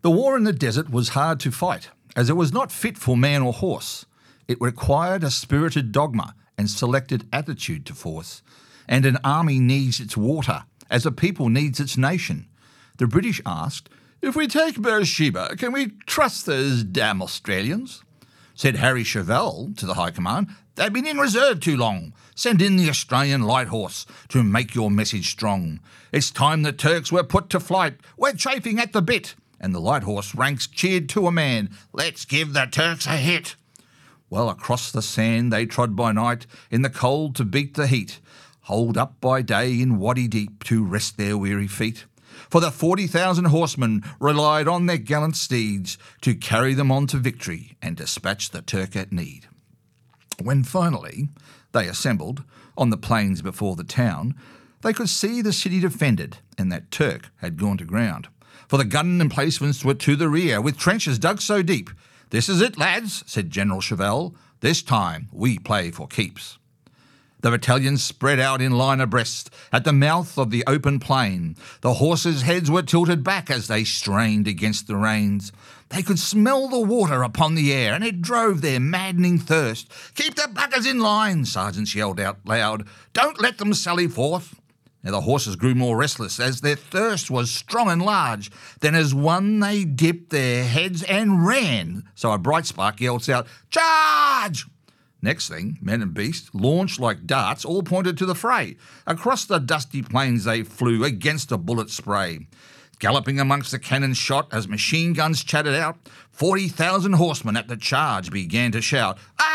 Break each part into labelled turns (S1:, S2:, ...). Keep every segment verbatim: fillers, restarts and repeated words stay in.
S1: The war in the desert was hard to fight, as it was not fit for man or horse. It required a spirited dogma and selected attitude to force. And an army needs its water, as a people needs its nation. The British asked, "If we take Beersheba, can we trust those damn Australians?" Said Harry Chauvel to the High Command, "They've been in reserve too long. Send in the Australian light horse to make your message strong. It's time the Turks were put to flight. We're chafing at the bit." And the light horse ranks cheered to a man, "Let's give the Turks a hit." Well, across the sand they trod by night, in the cold to beat the heat, holed up by day in Wadi Deep to rest their weary feet. For the forty thousand horsemen relied on their gallant steeds to carry them on to victory and dispatch the Turk at need. When finally they assembled on the plains before the town, they could see the city defended and that Turk had gone to ground. For the gun emplacements were to the rear, with trenches dug so deep. "This is it, lads," said General Chauvel. "This time we play for keeps." The battalions spread out in line abreast at the mouth of the open plain. The horses' heads were tilted back as they strained against the reins. They could smell the water upon the air, and it drove their maddening thirst. "Keep the buggers in line," sergeants yelled out loud. "Don't let them sally forth." Now the horses grew more restless as their thirst was strong and large. Then as one they dipped their heads and ran. So a bright spark yells out, "Charge!" Next thing, men and beasts, launched like darts, all pointed to the fray. Across the dusty plains they flew against a bullet spray. Galloping amongst the cannon shot as machine guns chattered out, forty thousand horsemen at the charge began to shout,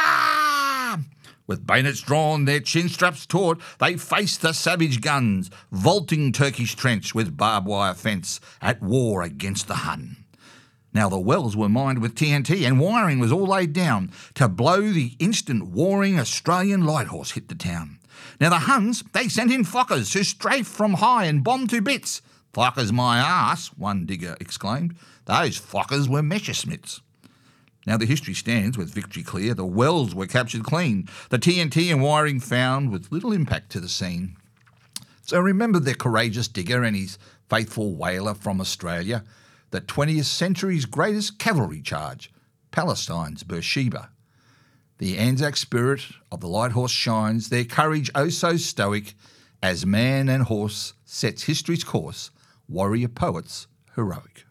S1: "Ah!" With bayonets drawn, their chin straps taut, they faced the savage guns, vaulting Turkish trench with barbed wire fence, at war against the Hun. Now the wells were mined with T N T and wiring was all laid down to blow the instant warring Australian light horse hit the town. Now the Huns, they sent in Fokkers who strafed from high and bombed to bits. "Fokkers my arse," one digger exclaimed. "Those Fokkers were Messerschmitts." Now the history stands with victory clear. The wells were captured clean. The T N T and wiring found with little impact to the scene. So remember the courageous digger and his faithful whaler from Australia. The twentieth century's greatest cavalry charge, Palestine's Beersheba. The Anzac spirit of the light horse shines, their courage oh so stoic, as man and horse sets history's course, warrior poets heroic.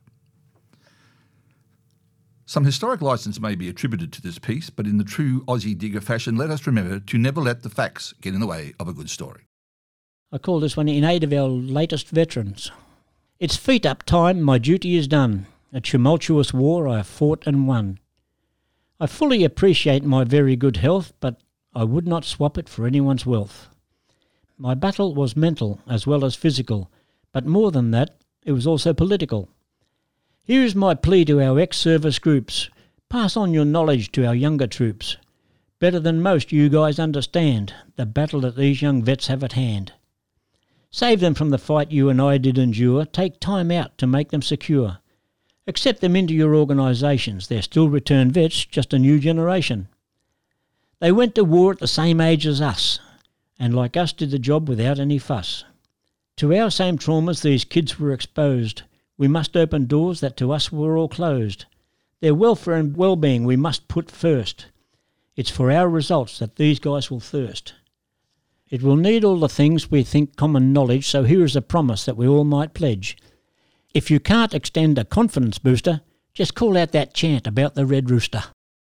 S1: Some historic licence may be attributed to this piece, but in the true Aussie digger fashion, let us remember to never let the facts get in the way of a good story.
S2: I call this one in aid of our latest veterans. It's feet up time, my duty is done. A tumultuous war I have fought and won. I fully appreciate my very good health, but I would not swap it for anyone's wealth. My battle was mental as well as physical, but more than that, it was also political. Here is my plea to our ex-service groups. Pass on your knowledge to our younger troops. Better than most you guys understand the battle that these young vets have at hand. Save them from the fight you and I did endure. Take time out to make them secure. Accept them into your organisations. They're still returned vets, just a new generation. They went to war at the same age as us, and like us did the job without any fuss. To our same traumas these kids were exposed. We must open doors that to us were all closed. Their welfare and well-being we must put first. It's for our results that these guys will thirst. It will need all the things we think common knowledge, so here is a promise that we all might pledge. If you can't extend a confidence booster, just call out that chant about the Red Rooster.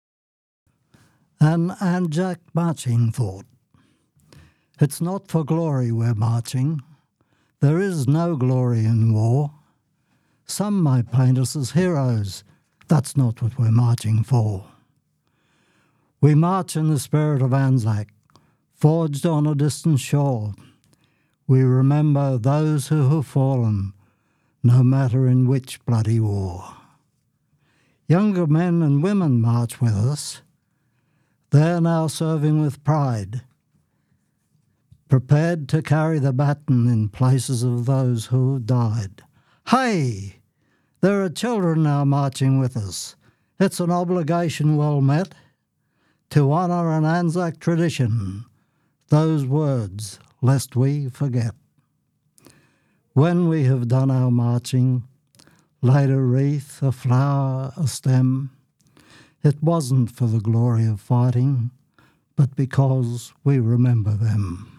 S3: An Anzac marching thought. It's not for glory we're marching. There is no glory in war. Some might paint us as heroes. That's not what we're marching for. We march in the spirit of Anzac, forged on a distant shore. We remember those who have fallen, no matter in which bloody war. Younger men and women march with us. They're now serving with pride, prepared to carry the baton in places of those who have died. Hey! There are children now marching with us. It's an obligation well met to honour an Anzac tradition. Those words, lest we forget. When we have done our marching, laid a wreath, a flower, a stem. It wasn't for the glory of fighting, but because we remember them.